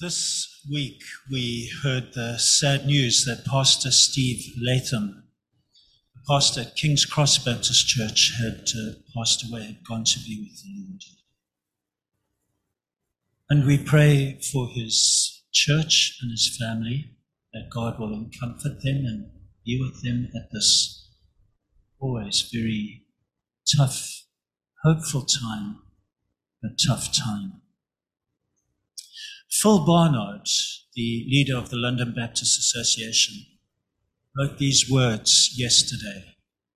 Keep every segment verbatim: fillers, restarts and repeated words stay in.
This week we heard the sad news that Pastor Steve Latham, the pastor at King's Cross Baptist Church, had uh, passed away, had gone to be with the Lord. And we pray for his church and his family, that God will comfort them and be with them at this always very tough, hopeful time, but tough time. Phil Barnard, the leader of the London Baptist Association, wrote these words yesterday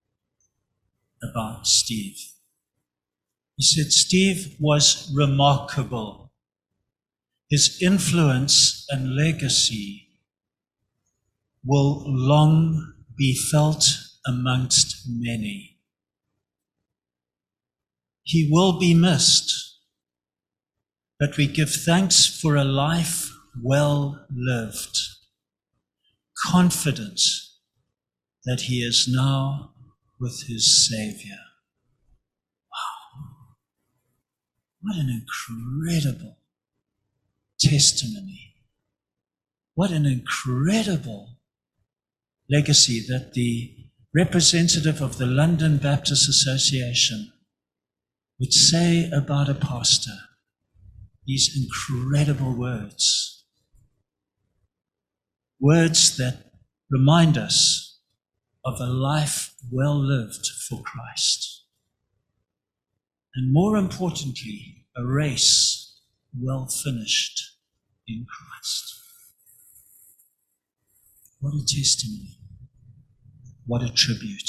about Steve. He said, Steve was remarkable. His influence and legacy will long be felt amongst many. He will be missed. But we give thanks for a life well lived, confident that he is now with his Savior. Wow. What an incredible testimony. What an incredible legacy that the representative of the London Baptist Association would say about a pastor. These incredible words. Words that remind us of a life well lived for Christ. And more importantly, a race well finished in Christ. What a testimony. What a tribute.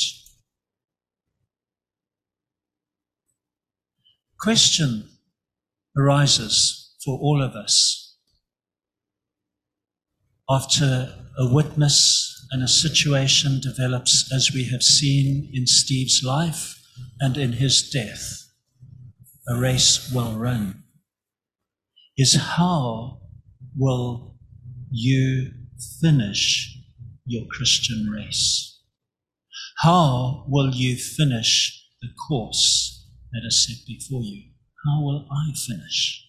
Question arises for all of us after a witness and a situation develops as we have seen in Steve's life and in his death, a race well run, is how will you finish your Christian race? How will you finish the course that is set before you? How will I finish?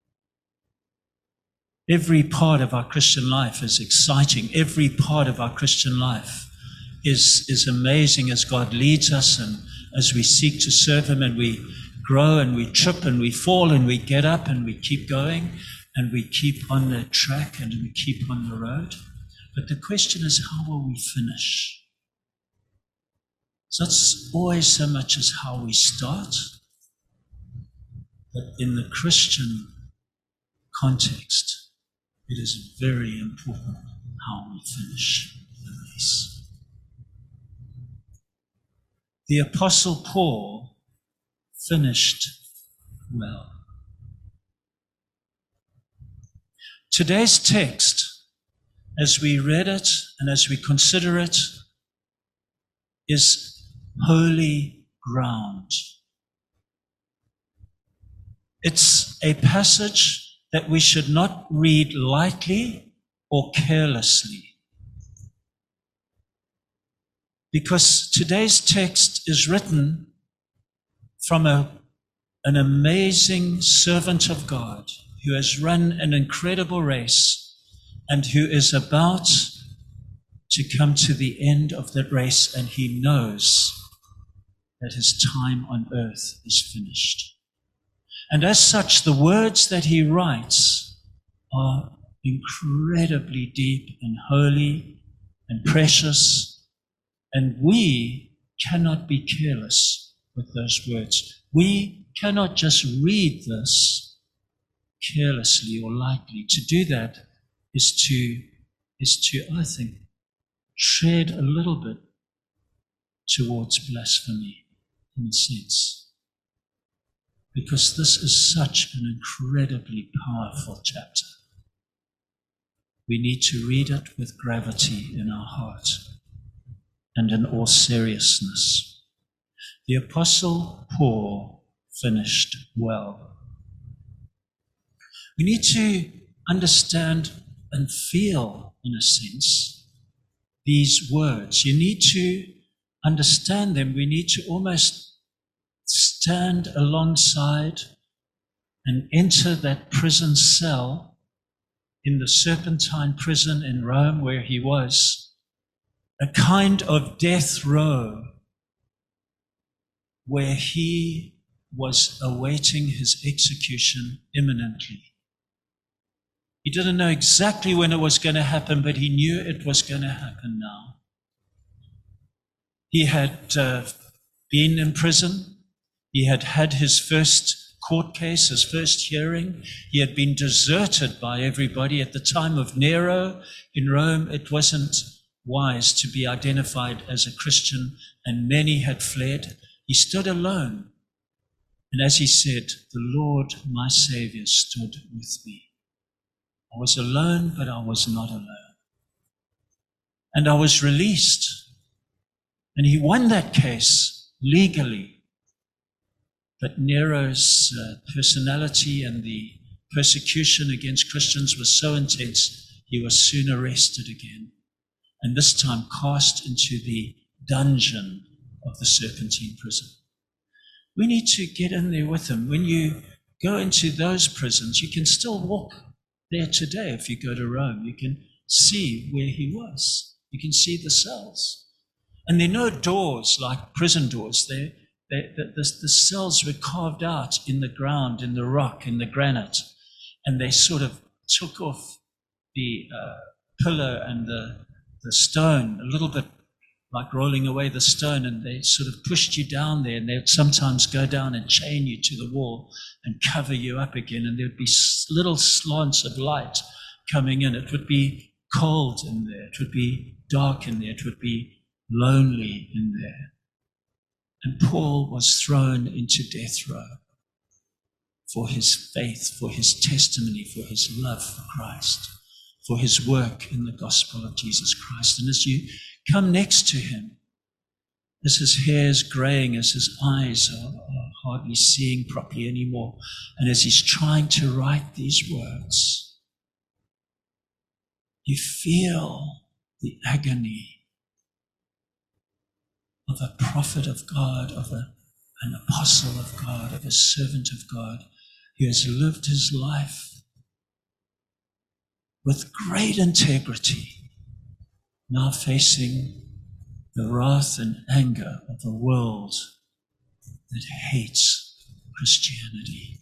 Every part of our Christian life is exciting. Every part of our Christian life is, is amazing as God leads us and as we seek to serve Him and we grow and we trip and we fall and we get up and we keep going and we keep on the track and we keep on the road. But the question is, how will we finish? So it's always so much as how we start. But in the Christian context, it is very important how we finish the race. The Apostle Paul finished well. Today's text, as we read it and as we consider it, is holy ground. It's a passage that we should not read lightly or carelessly. Because today's text is written from a, an amazing servant of God who has run an incredible race and who is about to come to the end of that race, and he knows that his time on earth is finished. And as such, the words that he writes are incredibly deep and holy and precious. And we cannot be careless with those words. We cannot just read this carelessly or lightly. To do that is to, is to, I think, tread a little bit towards blasphemy in a sense. Because this is such an incredibly powerful chapter. We need to read it with gravity in our heart and in all seriousness. The Apostle Paul finished well. We need to understand and feel, in a sense, these words. You need to understand them. We need to almost stand alongside and enter that prison cell in the Serpentine prison in Rome where he was, a kind of death row where he was awaiting his execution imminently. He didn't know exactly when it was going to happen, but he knew it was going to happen now. He had uh, been in prison. He had had his first court case, his first hearing. He had been deserted by everybody. At the time of Nero in Rome, it wasn't wise to be identified as a Christian, and many had fled. He stood alone. And as he said, "The Lord, my Savior, stood with me. I was alone, but I was not alone." And I was released. And he won that case legally. But Nero's uh, personality and the persecution against Christians was so intense, he was soon arrested again. And this time cast into the dungeon of the Serpentine prison. We need to get in there with him. When you go into those prisons, you can still walk there today. If you go to Rome, you can see where he was. You can see the cells. And there are no doors like prison doors. They, they, the, the, the cells were carved out in the ground, in the rock, in the granite. And they sort of took off the uh, pillar and the, the stone, a little bit like rolling away the stone, and they sort of pushed you down there, and they would sometimes go down and chain you to the wall and cover you up again, and there would be little slants of light coming in. It would be cold in there. It would be dark in there. It would be lonely in there. And Paul was thrown into death row for his faith, for his testimony, for his love for Christ, for his work in the gospel of Jesus Christ. And as you come next to him, as his hair is graying, as his eyes are, are hardly seeing properly anymore, and as he's trying to write these words, you feel the agony of a prophet of God, of a, an apostle of God, of a servant of God, who has lived his life with great integrity, now facing the wrath and anger of a world that hates Christianity.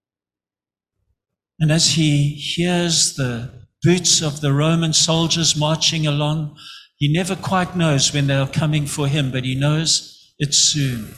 And as he hears the boots of the Roman soldiers marching along, he never quite knows when they are coming for him, but he knows it's soon.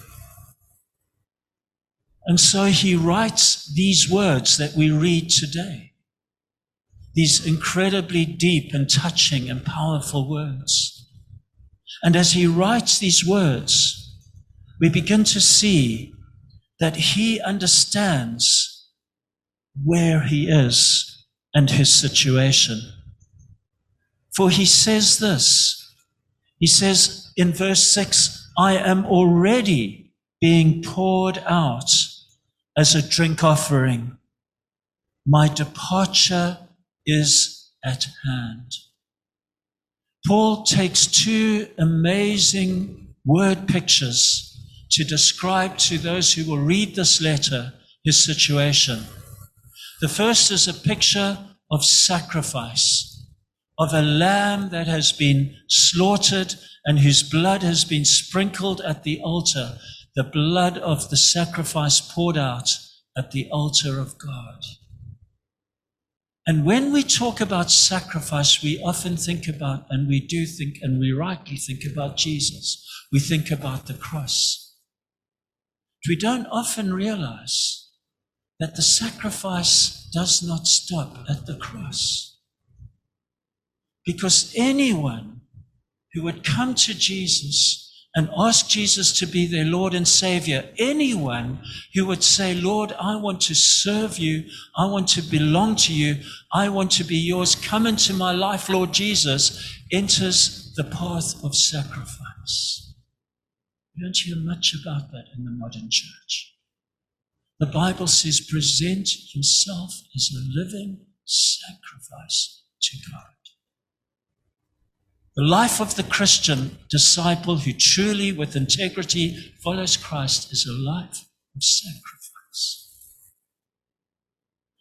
And so he writes these words that we read today, these incredibly deep and touching and powerful words. And as he writes these words, we begin to see that he understands where he is and his situation. For he says this, he says in verse six, "I am already being poured out as a drink offering. My departure is at hand." Paul takes two amazing word pictures to describe to those who will read this letter his situation. The first is a picture of sacrifice, of a lamb that has been slaughtered and whose blood has been sprinkled at the altar, the blood of the sacrifice poured out at the altar of God. And when we talk about sacrifice, we often think about, and we do think, and we rightly think about Jesus. We think about the cross. But we don't often realize that the sacrifice does not stop at the cross. Because anyone who would come to Jesus and ask Jesus to be their Lord and Savior, anyone who would say, "Lord, I want to serve you, I want to belong to you, I want to be yours, come into my life, Lord Jesus," enters the path of sacrifice. We don't hear much about that in the modern church. The Bible says, present yourself as a living sacrifice to God. The life of the Christian disciple who truly, with integrity, follows Christ is a life of sacrifice.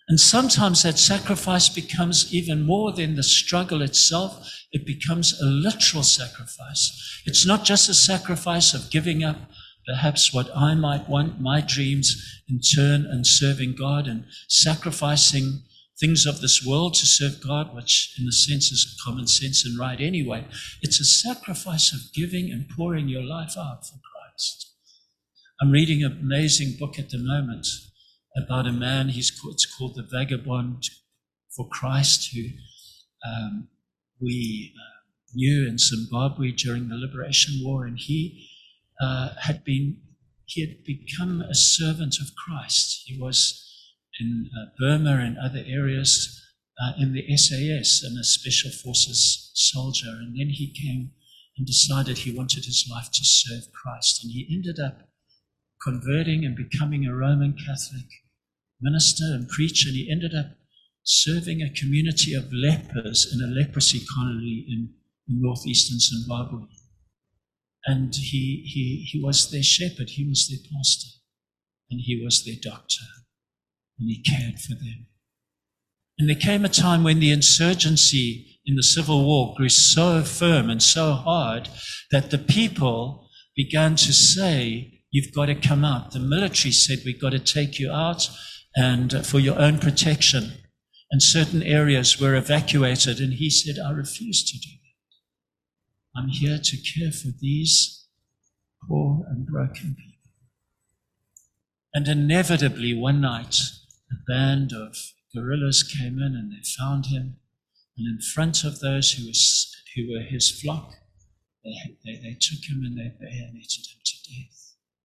And sometimes that sacrifice becomes even more than the struggle itself. It becomes a literal sacrifice. It's not just a sacrifice of giving up perhaps what I might want, my dreams in turn, and serving God and sacrificing things of this world to serve God, which in a sense is common sense and right anyway. It's a sacrifice of giving and pouring your life out for Christ. I'm reading an amazing book at the moment about a man, he's called, it's called The Vagabond for Christ, who um, we uh, knew in Zimbabwe during the Liberation War, and he uh, had been, he had become a servant of Christ. He was in uh, Burma and other areas uh, in the S A S and a Special Forces soldier, and then he came and decided he wanted his life to serve Christ, and he ended up converting and becoming a Roman Catholic minister and preacher, and he ended up serving a community of lepers in a leprosy colony in, in northeastern Zimbabwe. And he, he, he was their shepherd, he was their pastor, and he was their doctor, and he cared for them. And there came a time when the insurgency in the Civil War grew so firm and so hard that the people began to say, you've got to come out. The military said, we've got to take you out and uh, for your own protection. And certain areas were evacuated. And he said, I refuse to do that. I'm here to care for these poor and broken people. And inevitably one night, a band of guerrillas came in and they found him. And in front of those who, was, who were his flock, they, they, they took him and they bayoneted him to death.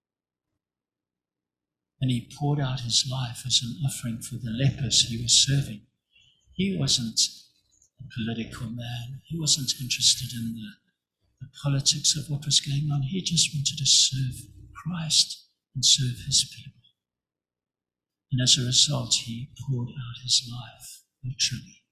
And he poured out his life as an offering for the lepers he was serving. He wasn't a political man. He wasn't interested in the, the politics of what was going on. He just wanted to serve Christ and serve his people. And as a result, he poured out his life, literally,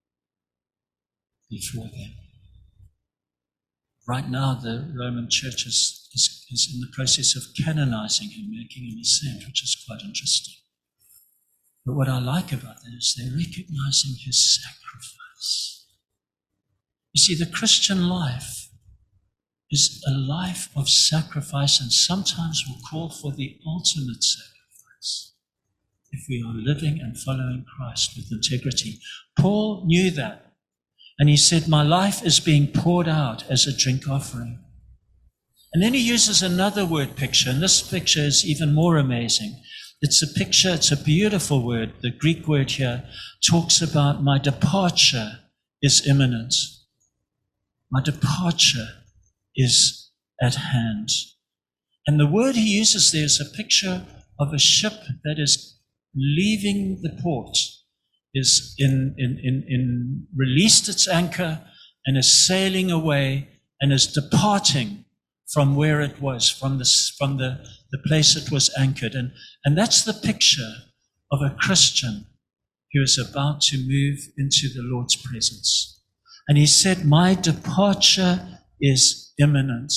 before them. Right now, the Roman Church is, is, is in the process of canonizing him, making him a saint, which is quite interesting. But what I like about that is they're recognizing his sacrifice. You see, the Christian life is a life of sacrifice, and sometimes will call for the ultimate sacrifice if we are living and following Christ with integrity. Paul knew that. And he said, my life is being poured out as a drink offering. And then he uses another word picture, and this picture is even more amazing. It's a picture, it's a beautiful word. The Greek word here talks about my departure is imminent. My departure is at hand. And the word he uses there is a picture of a ship that is leaving the port, is in, in, in, in released its anchor and is sailing away and is departing from where it was, from, this, from the, the place it was anchored. And, and that's the picture of a Christian who is about to move into the Lord's presence. And he said, my departure is imminent.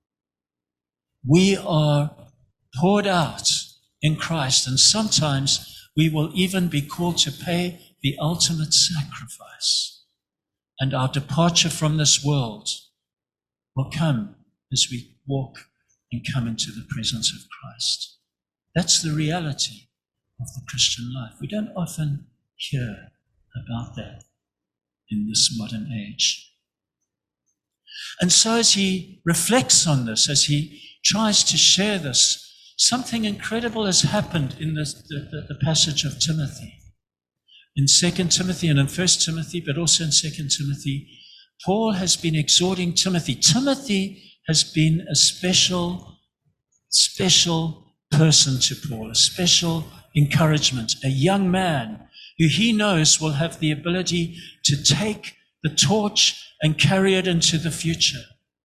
We are poured out in Christ, and sometimes we will even be called to pay the ultimate sacrifice. And our departure from this world will come as we walk and come into the presence of Christ. That's the reality of the Christian life. We don't often hear about that in this modern age. And so as he reflects on this, as he tries to share this, something incredible has happened in this, the, the, the passage of Timothy. In Second Timothy and in First Timothy, but also in Second Timothy, Paul has been exhorting Timothy. Timothy has been a special, special person to Paul, a special encouragement, a young man who he knows will have the ability to take the torch and carry it into the future.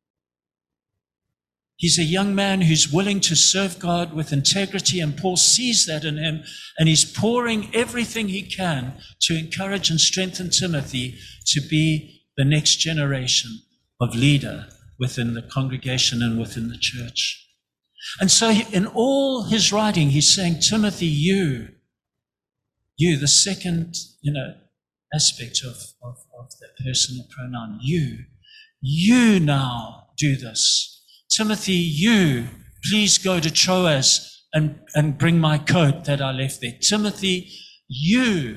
He's a young man who's willing to serve God with integrity, and Paul sees that in him, and he's pouring everything he can to encourage and strengthen Timothy to be the next generation of leader within the congregation and within the church. And so in all his writing, he's saying, Timothy, you, You, the second, you know, aspect of, of, of the personal pronoun, you. You now do this. Timothy, you, please go to Troas and, and bring my coat that I left there. Timothy, you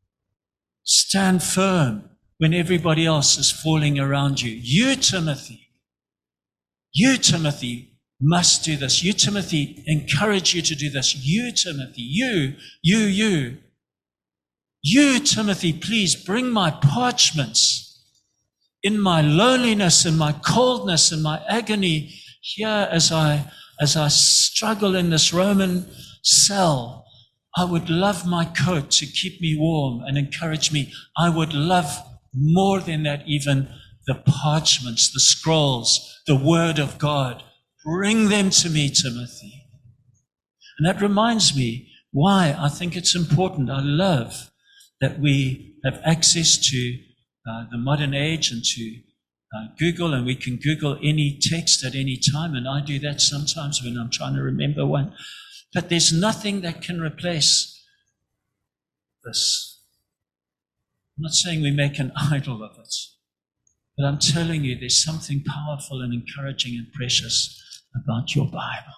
stand firm when everybody else is falling around you. You, Timothy, you, Timothy, must do this. You, Timothy, encourage you to do this. You, Timothy, you, you, you. You, Timothy, please bring my parchments. In my loneliness, in my coldness, in my agony, here as I as I struggle in this Roman cell, I would love my coat to keep me warm and encourage me. I would love more than that even the parchments, the scrolls, the word of God. Bring them to me, Timothy. And that reminds me why I think it's important. I love that we have access to uh, the modern age and to uh, Google, and we can Google any text at any time, and I do that sometimes when I'm trying to remember one. But there's nothing that can replace this. I'm not saying we make an idol of it, but I'm telling you there's something powerful and encouraging and precious about your Bible.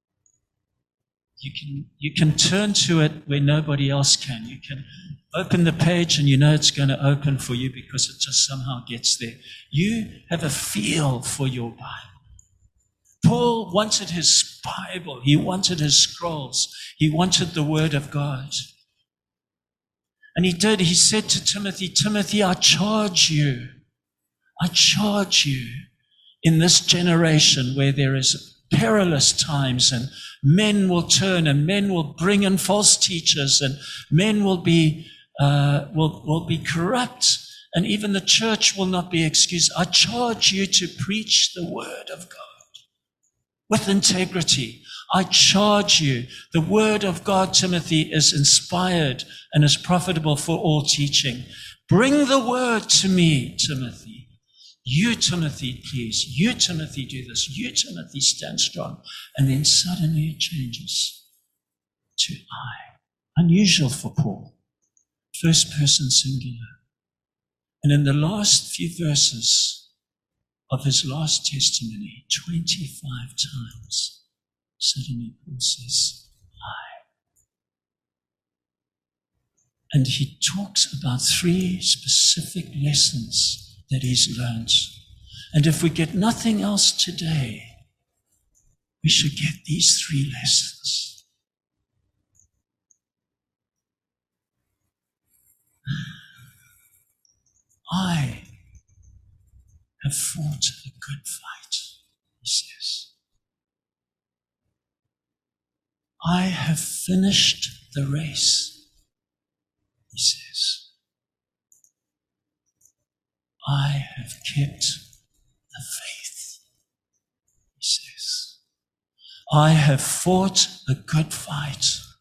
You can, you can turn to it where nobody else can. You can open the page and you know it's going to open for you because it just somehow gets there. You have a feel for your Bible. Paul wanted his Bible. He wanted his scrolls. He wanted the Word of God. And he did. He said to Timothy, Timothy, I charge you. I charge you in this generation where there is perilous times and men will turn and men will bring in false teachers and men will be uh, will, will be corrupt and even the church will not be excused. I charge you to preach the Word of God with integrity. I charge you. The Word of God, Timothy, is inspired and is profitable for all teaching. Bring the Word to me, Timothy. You, Timothy, please. You, Timothy, do this. You, Timothy, stand strong. And then suddenly it changes to I. Unusual for Paul. First person singular. And in the last few verses of his last testimony, twenty-five times, suddenly Paul says, I. And he talks about three specific lessons that he's learned. And if we get nothing else today, we should get these three lessons. I have fought a good fight, he says. I have finished the race, he says. I have kept the faith, he says. I have fought a good fight.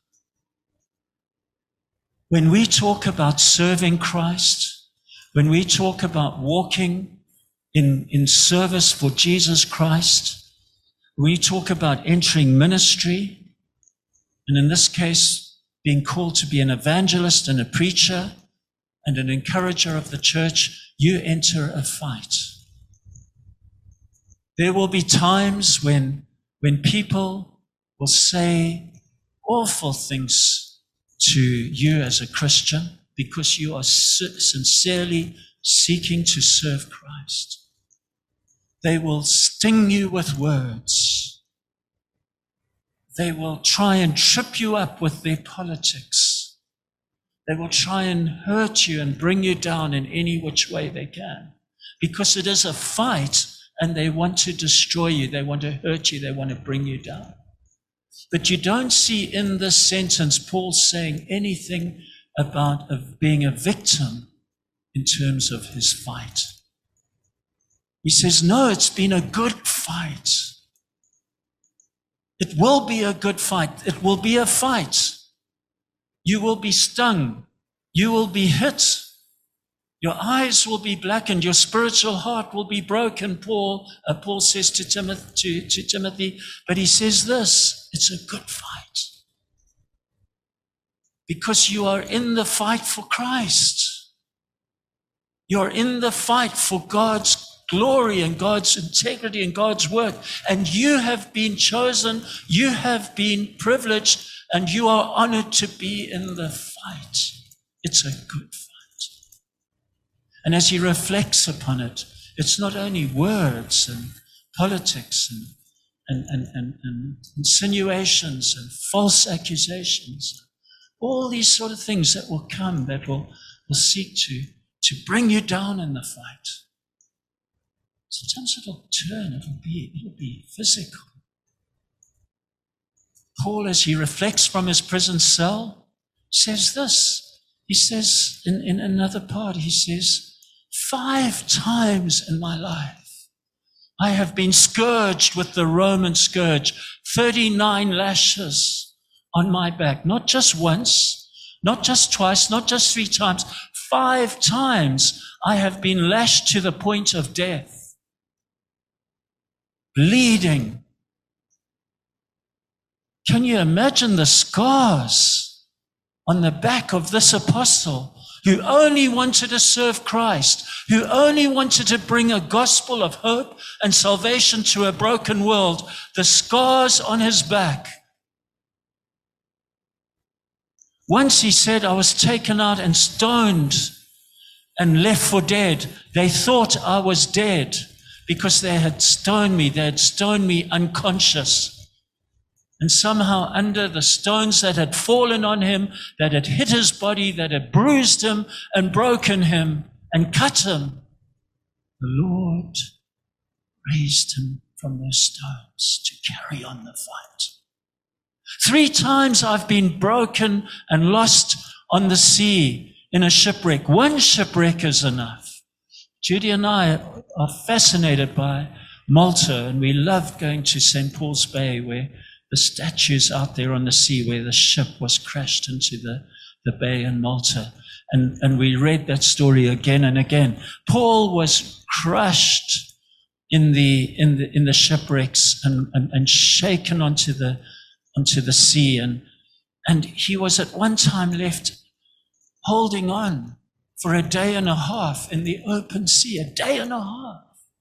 When we talk about serving Christ, when we talk about walking in, in service for Jesus Christ, when we talk about entering ministry, and in this case, being called to be an evangelist and a preacher and an encourager of the church, you enter a fight. There will be times when, when people will say awful things to you as a Christian because you are sincerely seeking to serve Christ. They will sting you with words. They will try and trip you up with their politics. They will try and hurt you and bring you down in any which way they can. Because it is a fight and they want to destroy you. They want to hurt you. They want to bring you down. But you don't see in this sentence Paul saying anything about of being a victim in terms of his fight. He says, no, it's been a good fight. It will be a good fight. It will be a fight. You will be stung. You will be hit. Your eyes will be blackened. Your spiritual heart will be broken, Paul, uh, Paul says to Timothy, to, to Timothy. But he says this, it's a good fight. because you are in the fight for Christ. You're in the fight for God's glory and God's integrity and God's word. And you have been chosen, you have been privileged, and you are honored to be in the fight. It's a good fight. And as he reflects upon it, it's not only words and politics and, and, and, and, and insinuations and false accusations, all these sort of things that will come that will, will seek to, to bring you down in the fight. Sometimes it'll turn, it'll be, it'll be physical. Paul, as he reflects from his prison cell, says this. He says in, in another part, he says, five times in my life, I have been scourged with the Roman scourge, thirty-nine lashes on my back. Not just once, not just twice, not just three times. Five times I have been lashed to the point of death, bleeding. Can you imagine the scars on the back of this apostle who only wanted to serve Christ, who only wanted to bring a gospel of hope and salvation to a broken world? The scars on his back. Once he said, I was taken out and stoned and left for dead. They thought I was dead because they had stoned me. They had stoned me unconscious. And somehow under the stones that had fallen on him, that had hit his body, that had bruised him and broken him and cut him, the Lord raised him from those stones to carry on the fight. Three times I've been broken and lost on the sea in a shipwreck. One shipwreck is enough. Judy and I are fascinated by Malta, and we love going to Saint Paul's Bay, where the statues out there on the sea, where the ship was crashed into the, the bay in Malta. And, and we read that story again and again. Paul was crushed in the, in the, in the shipwrecks and, and, and shaken onto the, onto the sea. And, and he was at one time left holding on for a day and a half in the open sea, a day and a half,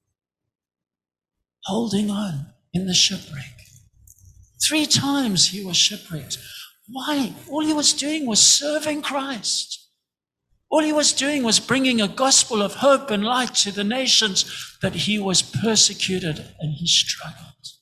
holding on in the shipwreck. Three times he was shipwrecked. Why? All he was doing was serving Christ. All he was doing was bringing a gospel of hope and light to the nations, but he was persecuted and he struggled.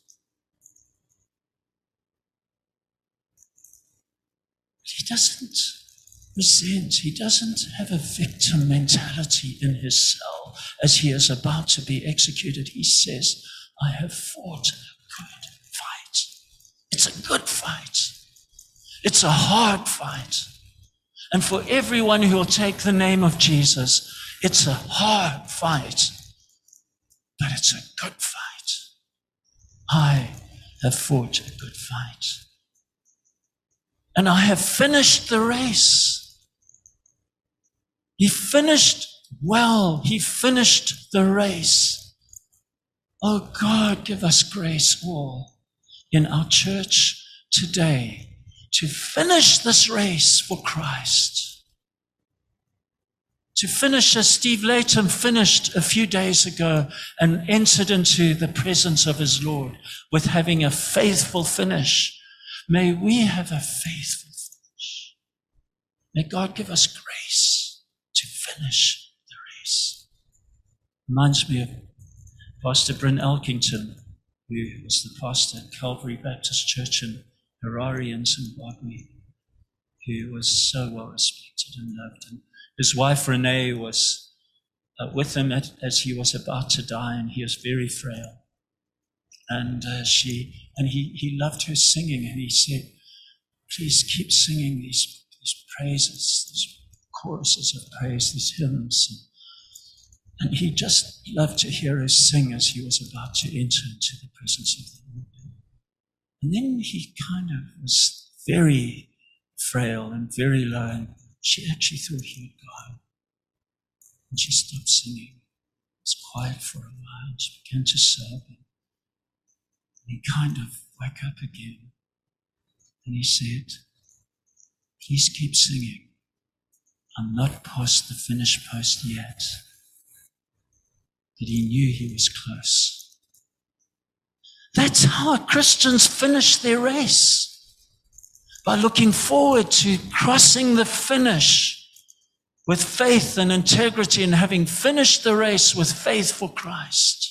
He doesn't resent. He doesn't have a victim mentality in his cell as he is about to be executed. He says, I have fought a good fight. It's a good fight. It's a hard fight. And for everyone who will take the name of Jesus, it's a hard fight, but it's a good fight. I have fought a good fight. And I have finished the race. He finished well. He finished the race. Oh God, give us grace all in our church today to finish this race for Christ. To finish as Steve Latham finished a few days ago and entered into the presence of his Lord with having a faithful finish. May we have a faithful finish. May God give us grace to finish the race. Reminds me of Pastor Bryn Elkington, who was the pastor at Calvary Baptist Church in Harare in Zimbabwe, who was so well respected and loved. And his wife Renee was uh, with him at, as he was about to die, and he was very frail. And uh, she and he he loved her singing, and he said, "Please keep singing these these praises, these choruses of praise, these hymns." And, and he just loved to hear her sing as he was about to enter into the presence of the Lord. And then he kind of was very frail and very low, and she actually thought he would go. And she stopped singing. It was quiet for a while, and she began to sob. And he kind of woke up again. And he said, Please keep singing. I'm not past the finish post yet. But he knew he was close. That's how Christians finish their race. By looking forward to crossing the finish with faith and integrity and having finished the race with faith for Christ.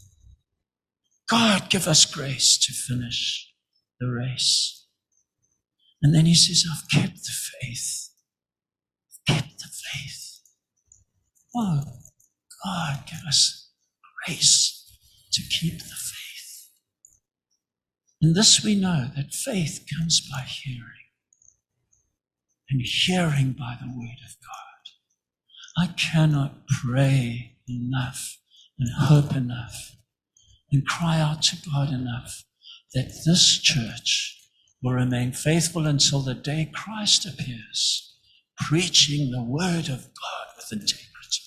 God, give us grace to finish the race. And then he says, I've kept the faith. I've kept the faith. Oh, God, give us grace to keep the faith. And this we know, that faith comes by hearing, and hearing by the word of God. I cannot pray enough and hope enough and cry out to God enough that this church will remain faithful until the day Christ appears, preaching the word of God with integrity.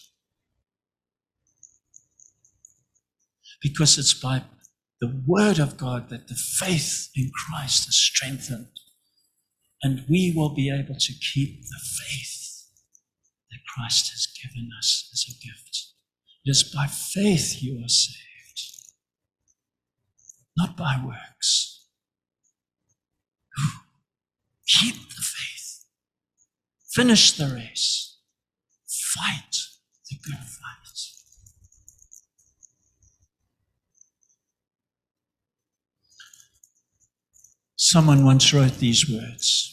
Because it's by the word of God that the faith in Christ is strengthened, and we will be able to keep the faith that Christ has given us as a gift. It is by faith you are saved, not by works. Keep the faith. Finish the race. Fight the good fight. Someone once wrote these words.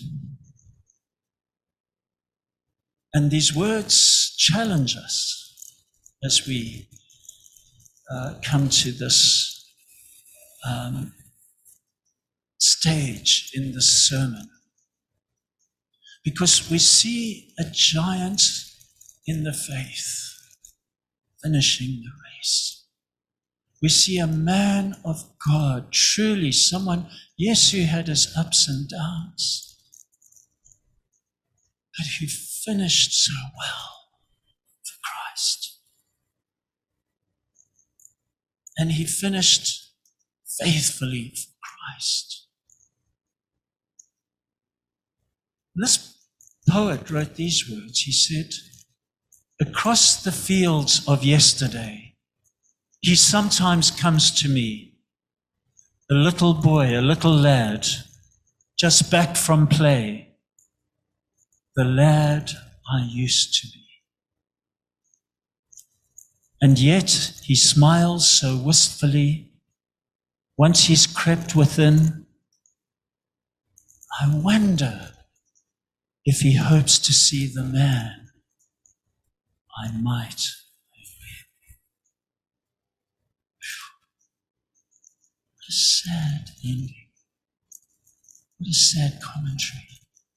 And these words challenge us as we uh, come to this um, stage in this sermon. Because we see a giant in the faith finishing the race. We see a man of God, truly someone, yes, who had his ups and downs, but who finished so well for Christ. And he finished faithfully for Christ. This poet wrote these words. He said, across the fields of yesterday, he sometimes comes to me, a little boy, a little lad, just back from play, the lad I used to be. And yet he smiles so wistfully. Once he's crept within, I wonder if he hopes to see the man I might have been. What a sad ending. What a sad commentary.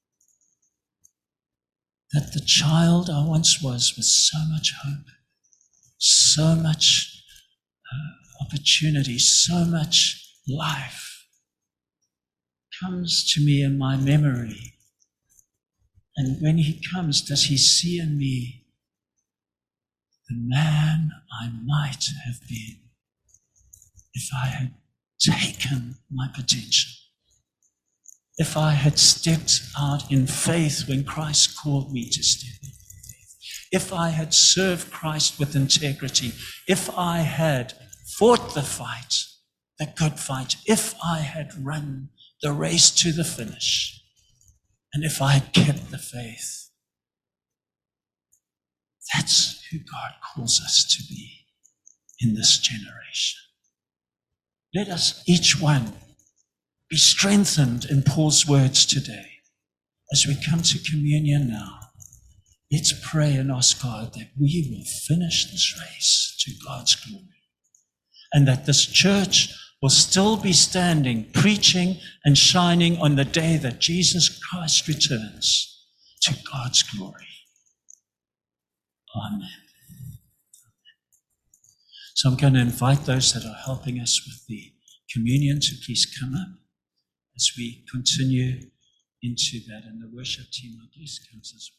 That the child I once was with so much hope, so much uh, opportunity, so much life, comes to me in my memory. And when he comes, does he see in me the man I might have been if I had taken my potential? If I had stepped out in faith when Christ called me to step in faith, if I had served Christ with integrity, if I had fought the fight, the good fight, if I had run the race to the finish, and if I had kept the faith, that's who God calls us to be in this generation. Let us, each one, be strengthened in Paul's words today. As we come to communion now, let's pray and ask God that we will finish this race to God's glory, and that this church will still be standing, preaching and shining on the day that Jesus Christ returns to God's glory. Amen. So I'm going to invite those that are helping us with the communion to please come up as we continue into that, and the worship team, I guess, comes as well.